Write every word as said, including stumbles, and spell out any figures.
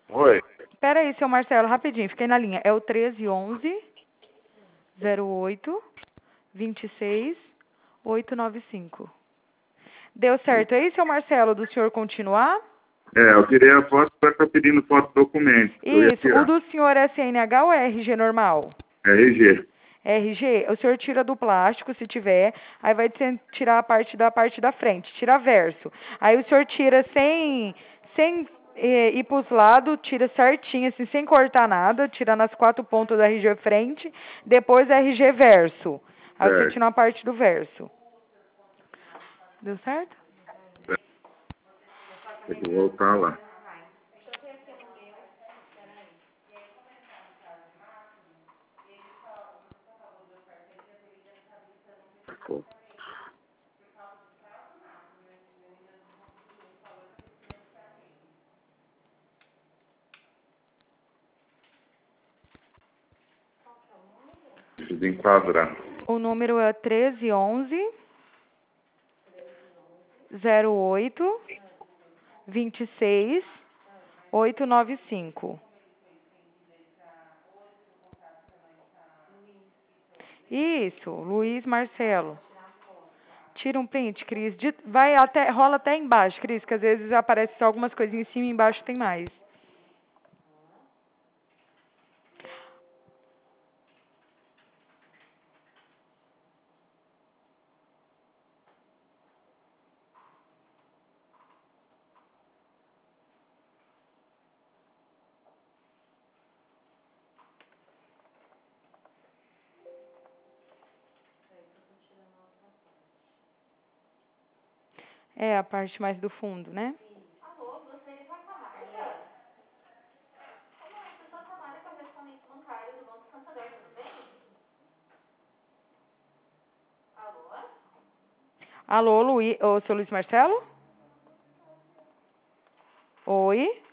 Oi. Pera aí, seu Marcelo, rapidinho, fiquei na linha. É o treze onze, zero oito, vinte e seis, oitocentos e noventa e cinco. Deu certo aí, seu Marcelo, do senhor continuar? É, eu tirei a foto, vai estar pedindo foto do documento. Eu ia Isso. O tirar. do senhor é C N H ou é R G normal? R G. R G, o senhor tira do plástico, se tiver, aí vai ter- tirar a parte da parte da frente, tira verso. Aí o senhor tira sem, sem eh, ir pros lados, tira certinho, assim, sem cortar nada, tira nas quatro pontas do R G frente, depois R G verso. Aí o senhor Certo. tira uma parte do verso. Deu certo? Tem que voltar lá. Pô. Preciso enquadrar. O número é treze onze, zero oito, vinte e seis, oitocentos e noventa e cinco. Isso, Luiz Marcelo. Tira um print, Cris. De- Vai até, rola até embaixo, Cris, que às vezes aparece só algumas coisinhas em cima e embaixo tem mais. É a parte mais do fundo, né? Alô, Luiz, ô, seu Luiz Marcelo? Oi?